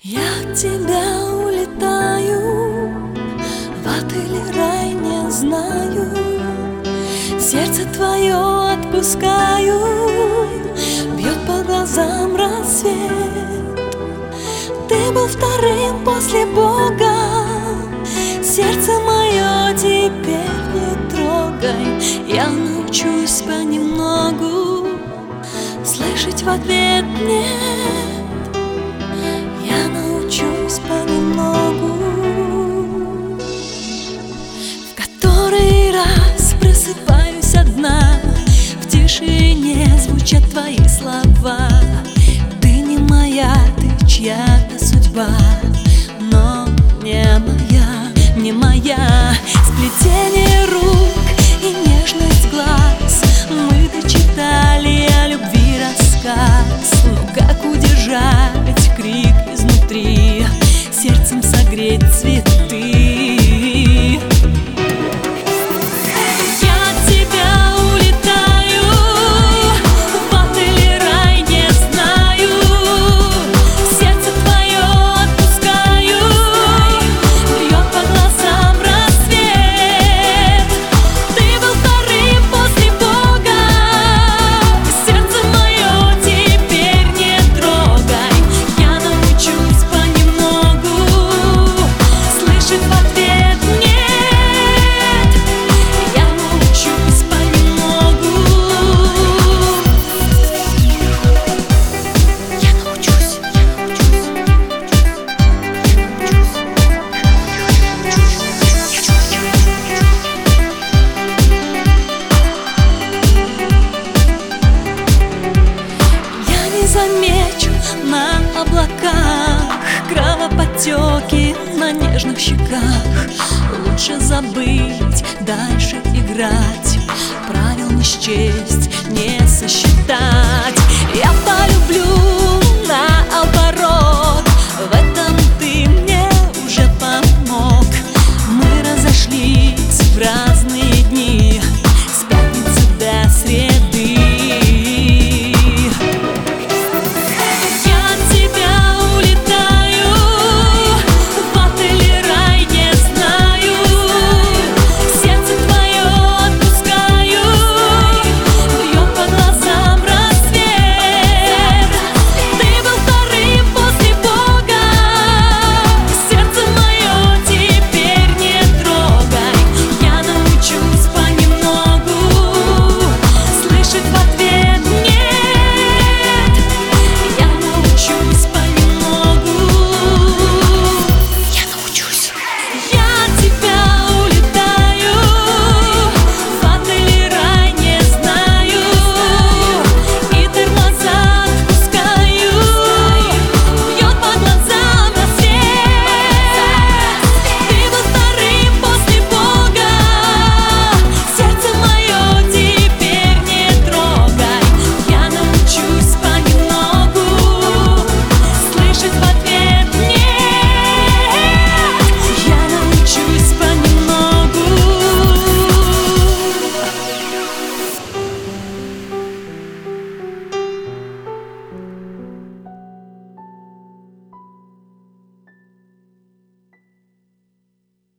Я от тебя улетаю, в ад или рай не знаю. Сердце твое отпускаю, бьет по глазам рассвет. Ты был вторым после Бога, сердце мое теперь не трогай. Я научусь понемногу слышать в ответ нет. Я научусь понемногу. В который раз просыпаюсь одна, в тишине звучат твои слова. Ты не моя, ты чья-то судьба, но не моя, не моя. Сплетение рук и нежность глаз, мы дочитали о любви рассказ. Но как удержать крик изнутри, сердцем согреть цветы? Замечу на облаках кровоподтеки на нежных щеках. Лучше забыть, дальше играть, правил не счесть, не сосчитать. Я полюблю